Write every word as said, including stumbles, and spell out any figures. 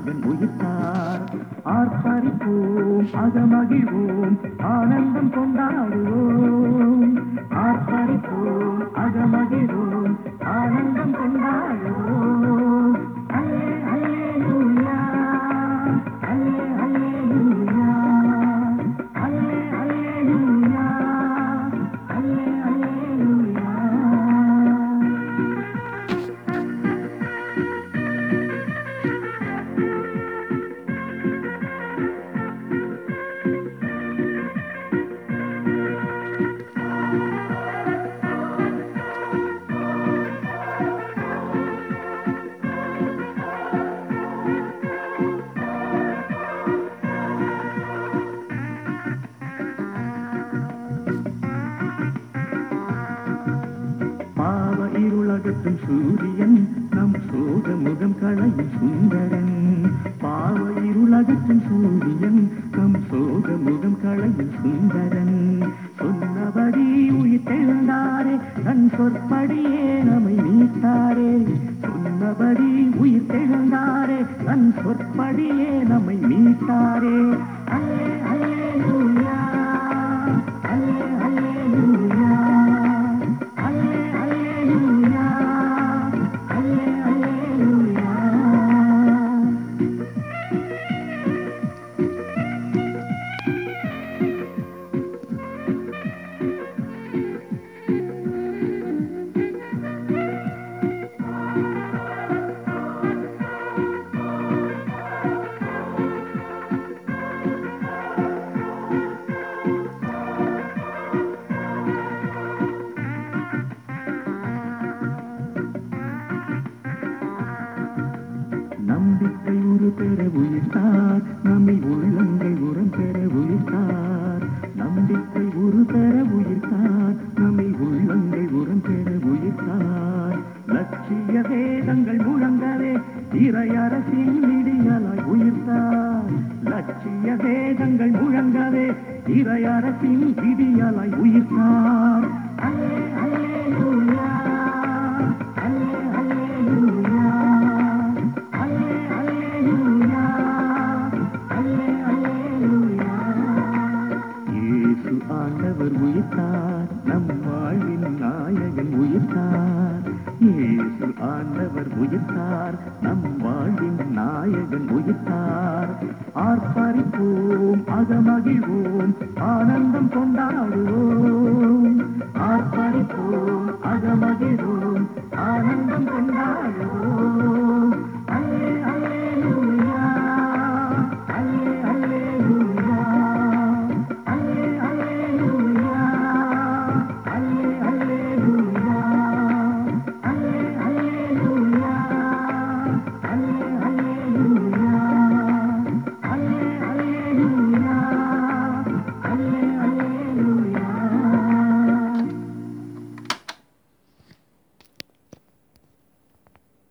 நாயகன் உயிர்த்தார். ஆர்ப்பரிப்போம் அகமகிழ்வோம் ஆனந்தம் கொண்டாடுவோம். ஆர்ப்பரிப்போம் அகமகிழ்வோம் ஆனந்தம் கொண்டாடுவோம். அல்லே அல்லேலூயா அல்லே அல்லேலூயா அல்லே அல்லேலூயா அல்லே அல்லேலூயா. இருளகற்றும் சூரியன் நம் சோக முகம் களையும் சுந்தரன். பாவ இருளகற்றும் சூரியன் நம் சோக முகம் களையும் சுந்தரன். சொன்னபடி உயிர் தெழுந்தாரே தன் சொற்படியே நம்மை மீட்டாரே. சொன்னபடி உயிர் தெழுந்தாரே தன் சொற்படியே நம்மை மீட்டாரே. அல்லே அல்லேலூயா அல்லே அல்லேலூயா அல்லே அல்லேலூயா அல்லே அல்லேலூயா. நம்பிக்கை உரு பெற உயிர்த்தார் நம்மை உள்ளங்கள் உரம் பெற உயிர்த்தார். நம்பிக்கை உரு பெற உயிர்த்தார் நம்மை உள்ளங்கள் உரம் பெற உயிர்த்தார். லட்சிய வேதங்கள் முழங்கவே இறையரசின் விடியலாய் உயிர்த்தார். லட்சிய வேதங்கள் முழங்கவே இறையரசின் விடியலாய் உயிர்த்தார். அல்லே அல்லேலூயா அல்லே அல்லேலூயா அல்லே அல்லேலூயா அல்லே அல்லேலூயா. இயேசு ஆண்டவர் உயிர்த்தார் நம் வாழ்வின் நாயகன் உயிர்த்தார். இயேசு ஆண்டவர் உயிர்த்தார் நம் வாழ்வின் நாயகன் உயிர்த்தார். ஆர்ப்பரிப்போம் அகமகிழ்வோம் ஆனந்தம் கொண்டாடுவோம்.